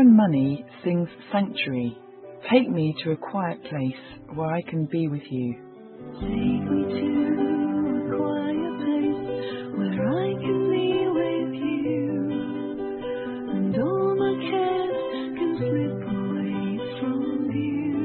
and money sings sanctuary. Take me to a quiet place where I can be with you. Take me to a quiet place where I can be with you, and all my cares can slip away from you.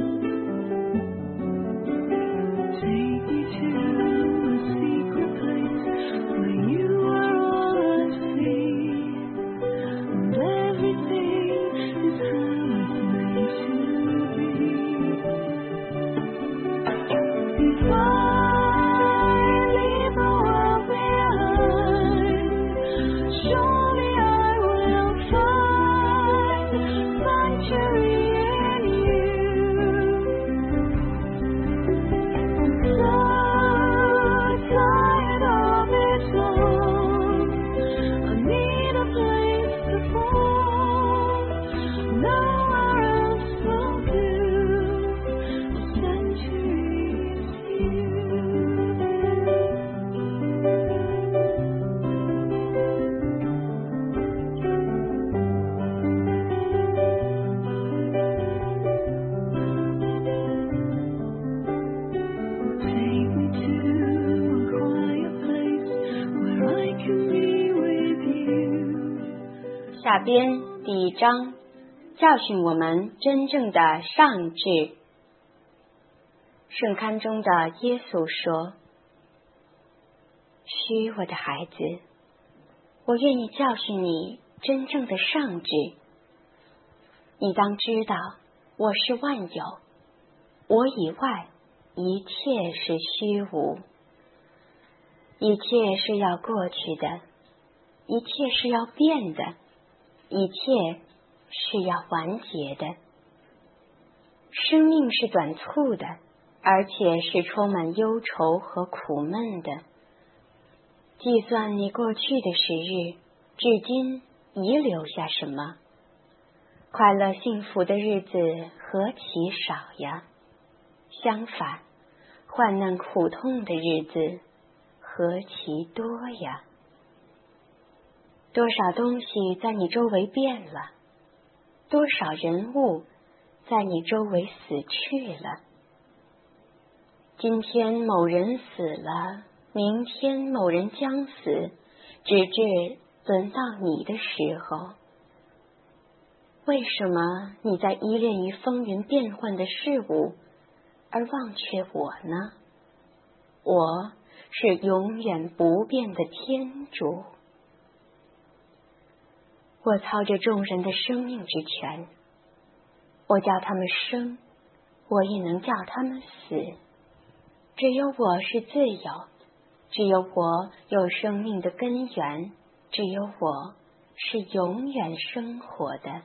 Take me to a secret place where you are all I see, and everything is how it's meant to be. If I leave the world behind, surely I will find sanctuary in you. I'm so tired of it all. I need a place to fall. Nowhere else will do. A sanctuary is you. Take me to a quiet place where I can be with you. 下边第1章，教训我们真正的上智。圣龛中的耶稣说：“须我的孩子，我愿意教训你真正的上智。你当知道，我是万有，我以外一切是虚无，一切是要过去的，一切是要变的，一切是要完结的。生命是短促的，而且是充满忧愁和苦闷的。计算你过去的时日，至今遗留下什么？快乐幸福的日子何其少呀！相反，患难苦痛的日子何其多呀！多少东西在你周围变了，多少人物在你周围死去了。今天某人死了，明天某人将死，直至轮到你的时候。为什么你在依恋于风云变幻的事物，而忘却我呢？我是永远不变的天主。我操着众人的生命之权，我叫他们生，我也能叫他们死。只有我是自由，只有我有生命的根源，只有我是永远生活的。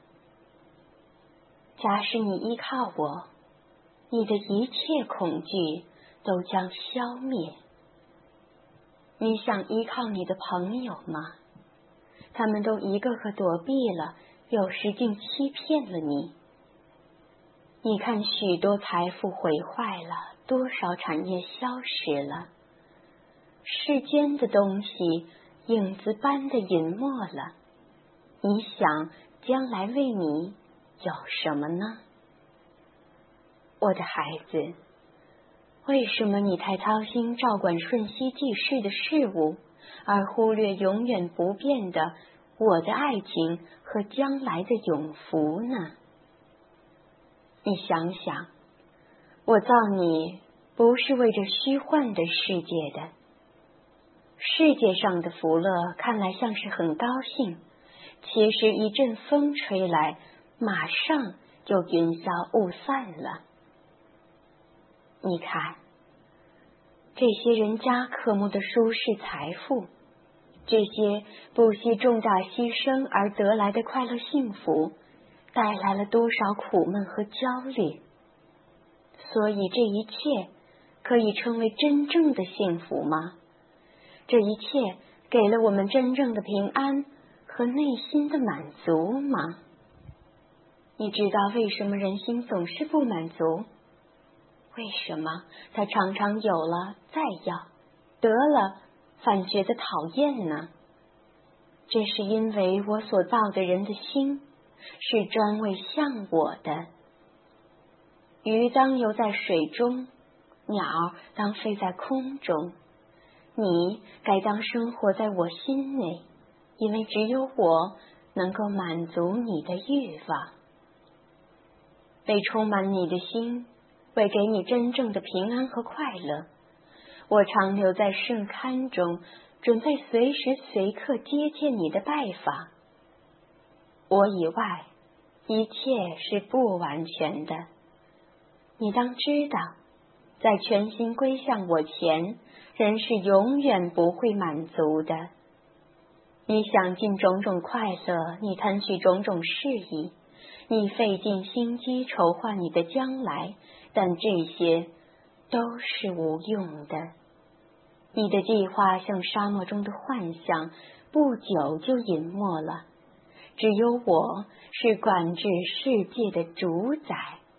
假使你依靠我，你的一切恐惧都将消灭。你想依靠你的朋友吗？他们都一个个躲避了，有时竟欺骗了你。你看许多财富毁坏了，多少产业消失了，世间的东西影子般的隐没了。你想将来为你有什么呢？我的孩子，为什么你太操心照管瞬息即逝的事物，而忽略永远不变的我的爱情和将来的永福呢？你想想，我造你不是为着虚幻的世界的。世界上的福乐看来像是很高兴，其实一阵风吹来，马上就云消雾散了。你看，这些人家渴慕的舒适财富，这些不惜重大牺牲而得来的快乐幸福，带来了多少苦闷和焦虑。所以这一切可以称为真正的幸福吗？这一切给了我们真正的平安和内心的满足吗？你知道为什么人心总是不满足？为什么他常常有了再要，得了反觉得讨厌呢？这是因为我所造的人的心是专为像我的。鱼当游在水中，鸟当飞在空中，你该当生活在我心内，因为只有我能够满足你的欲望。为充满你的心，为给你真正的平安和快乐，我常留在圣龛中，准备随时随刻接见你的拜访。我以外，一切是不完全的。你当知道，在全心归向我前，人是永远不会满足的。你享尽种种快乐，你贪取种种事宜，你费尽心机筹划你的将来，但这些都是无用的。你的计划像沙漠中的幻象，不久就隐没了。只有我是管制世界的主宰。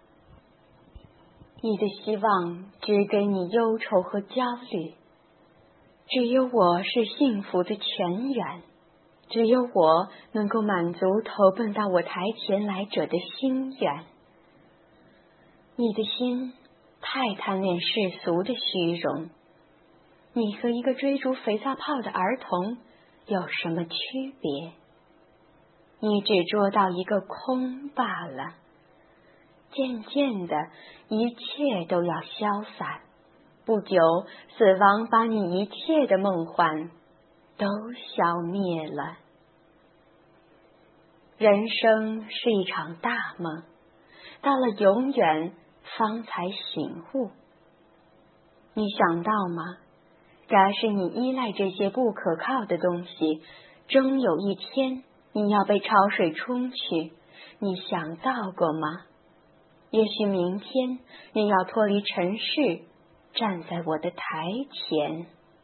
你的希望只给你忧愁和焦虑，只有我是幸福的泉源，只有我能够满足投奔到我台前来者的心愿。你的心太贪恋世俗的虚荣，你和一个追逐肥皂泡的儿童有什么区别？你只捉到一个空罢了。渐渐的，一切都要消散，不久，死亡把你一切的梦幻都消灭了。人生是一场大梦，到了永远方才醒悟。你想到吗？假使你依赖这些不可靠的东西，终有一天你要被潮水冲去，你想到过吗？也许明天你要脱离尘世，站在我的台前。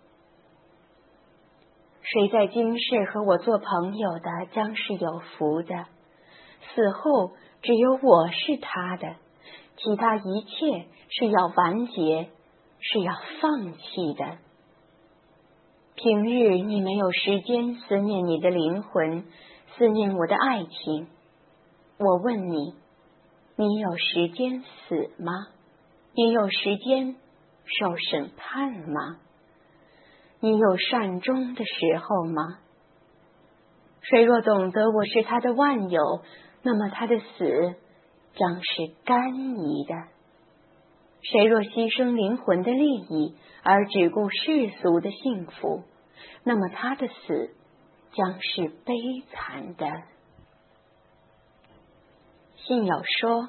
谁在今世和我做朋友的，将是有福的。死后只有我是他的，其他一切是要完结，是要放弃的。平日你没有时间思念你的灵魂，思念我的爱情。我问你，你有时间死吗？你有时间受审判吗？你有善终的时候吗？谁若懂得我是他的万有，那么他的死将是甘饴的。谁若牺牲灵魂的利益，而只顾世俗的幸福，那么他的死将是悲惨的。信友说，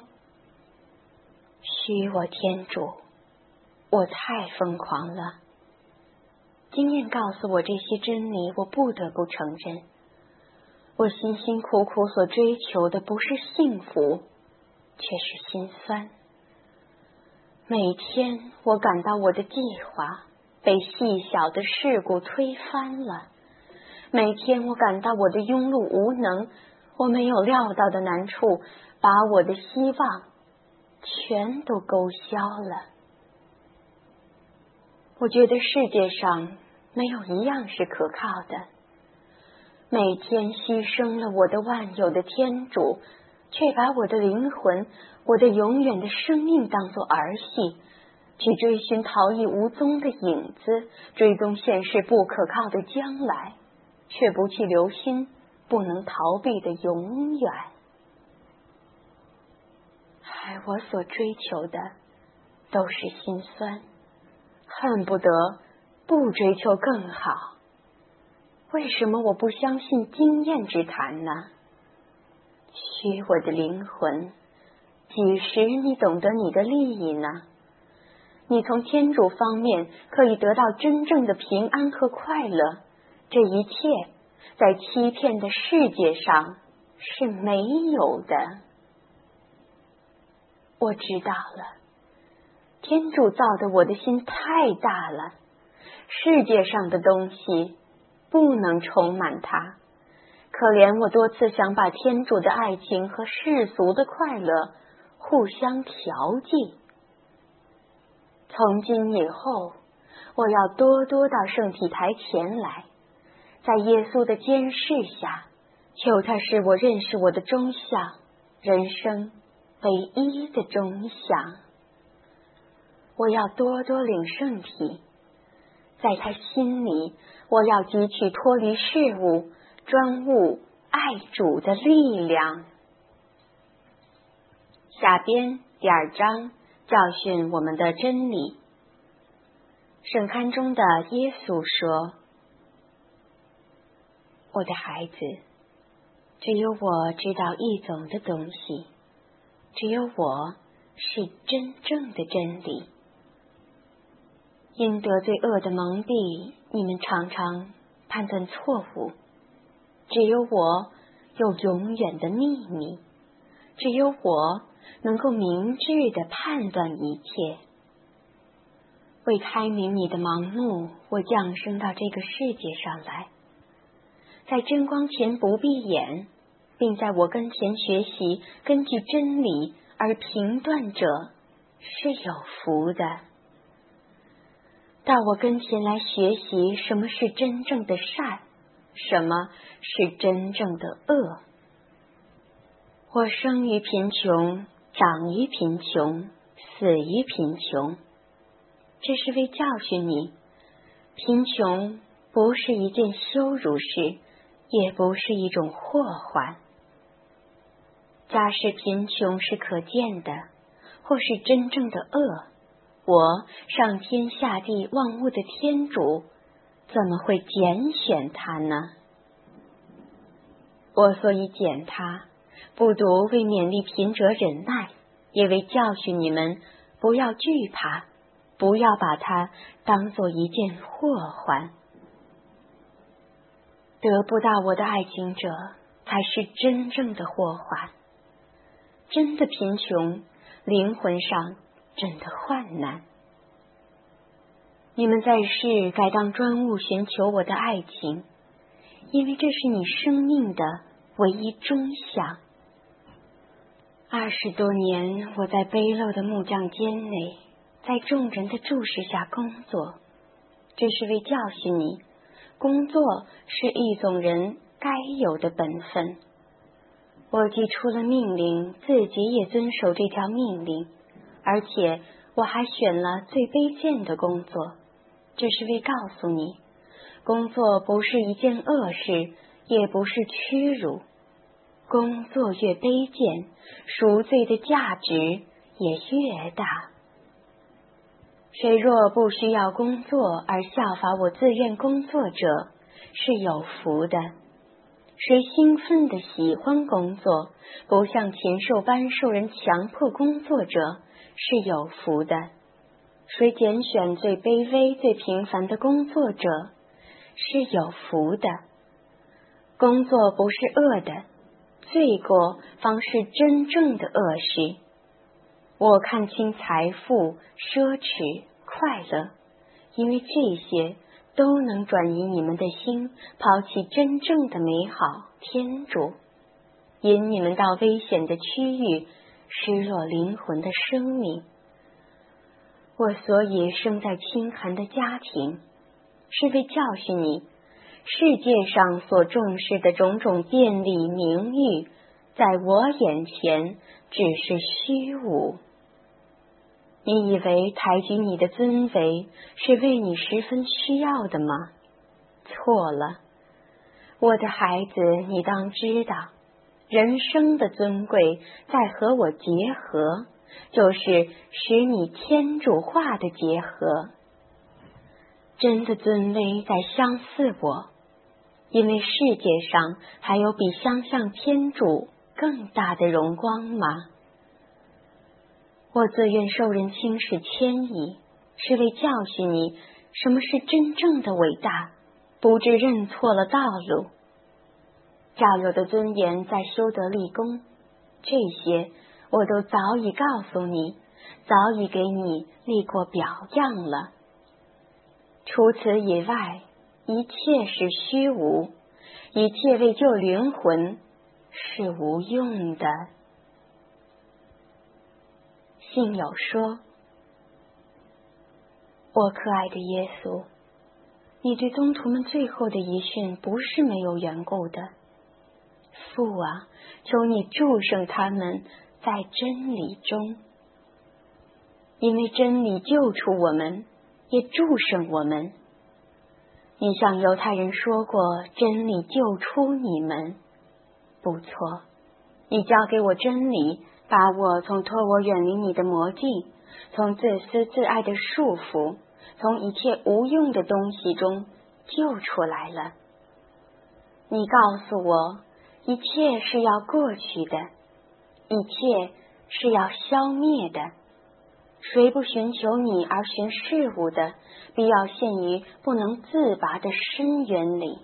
虚我天主，我太疯狂了。经验告诉我这些真理，我不得不承认，我辛辛苦苦所追求的不是幸福，却是心酸。每天我感到我的计划被细小的事故推翻了，每天我感到我的庸碌无能，我没有料到的难处把我的希望全都勾销了。我觉得世界上没有一样是可靠的。每天牺牲了我的万有的天主，却把我的灵魂，我的永远的生命当作儿戏，去追寻逃逸无踪的影子，追踪现世不可靠的将来，却不去留心不能逃避的永远。我所追求的都是心酸，恨不得不追求更好。为什么我不相信经验之谈呢？虚我的灵魂，几时你懂得你的利益呢？你从天主方面可以得到真正的平安和快乐，这一切在欺骗的世界上是没有的。我知道了，天主造的我的心太大了，世界上的东西不能充满它。可怜我多次想把天主的爱情和世俗的快乐互相调剂。从今以后，我要多多到圣体台前来，在耶稣的监视下， 求他使我认识我的终相，人生唯一的终相。我要多多领圣体，在他心里，我要汲取脱离事物、专务爱主的力量。下边第2章教训我们的真理。圣龛中的耶稣说：我的孩子，只有我知道一种的东西，只有我是真正的真理。因得罪恶的蒙蔽，你们常常判断错误。只有我有永远的秘密，只有我能够明智地判断一切。为开明你的盲目，我降生到这个世界上来，在真光前不闭眼，并在我跟前学习根据真理而评断者是有福的。到我跟前来学习什么是真正的善，什么是真正的恶。我生于贫穷，长于贫穷，死于贫穷。这是为教训你，贫穷不是一件羞辱事，也不是一种祸患。假使贫穷是可见的，或是真正的恶，我上天下地万物的天主怎么会拣选他呢？我所以拣他，不独为勉励贫者忍耐，也为教训你们不要惧怕，不要把它当作一件祸患。得不到我的爱情者，才是真正的祸患。真的贫穷，灵魂上真的患难。你们在世该当专务寻求我的爱情，因为这是你生命的唯一终向。20多年，我在卑陋的木匠间内，在众人的注视下工作，这是为教训你，工作是一种人该有的本分。我既出了命令，自己也遵守这条命令，而且我还选了最卑贱的工作，这是为告诉你，工作不是一件恶事，也不是屈辱。工作越卑贱，赎罪的价值也越大。谁若不需要工作而效法我自愿工作者，是有福的。谁兴奋地喜欢工作，不像禽兽般受人强迫工作者，是有福的。谁拣选最卑微、最平凡的工作者，是有福的。工作不是恶的，罪过方是真正的恶事。我看清财富、奢侈、快乐，因为这些都能转移你们的心，抛弃真正的美好天主，引你们到危险的区域，失落灵魂的生命。我所以生在清寒的家庭，是为教训你，世界上所重视的种种便利名誉，在我眼前只是虚无。你以为抬举你的尊维是为你十分需要的吗？错了，我的孩子，你当知道，人生的尊贵在和我结合，就是使你天主化的结合。真的尊威在相似我，因为世界上还有比相像天主更大的荣光吗？我自愿受人轻视谦抑，是为教训你什么是真正的伟大，不致认错了道路。教友的尊严在修德立功，这些我都早已告诉你，早已给你立过表样了。除此以外，一切是虚无，一切为救灵魂是无用的。信友说：我可爱的耶稣，你对宗徒们最后的遗训不是没有缘故的。 父啊，求你祝圣他们在真理中，因为真理救出我们，也祝圣我们。你向犹太人说过，真理救出你们。不错，你交给我真理，把我从脱我远离你的魔镜，从自私自爱的束缚，从一切无用的东西中救出来了。你告诉我，一切是要过去的，一切是要消灭的。谁不寻求你而寻事物的，必要陷于不能自拔的深渊里。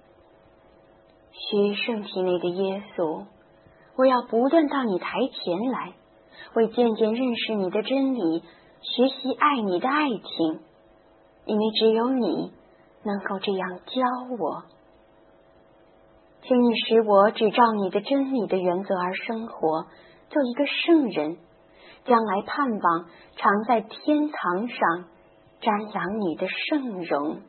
许圣体内的耶稣，我要不断到你台前来，为渐渐认识你的真理，学习爱你的爱情，因为只有你能够这样教我。请你使我只照你的真理的原则而生活，做一个圣人，将来盼望常在天堂上瞻仰你的圣容。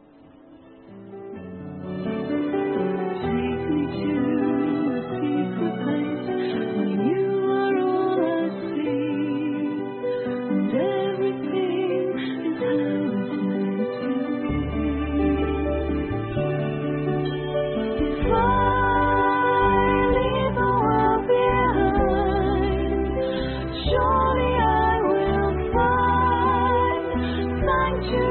Surely I will find sanctuary.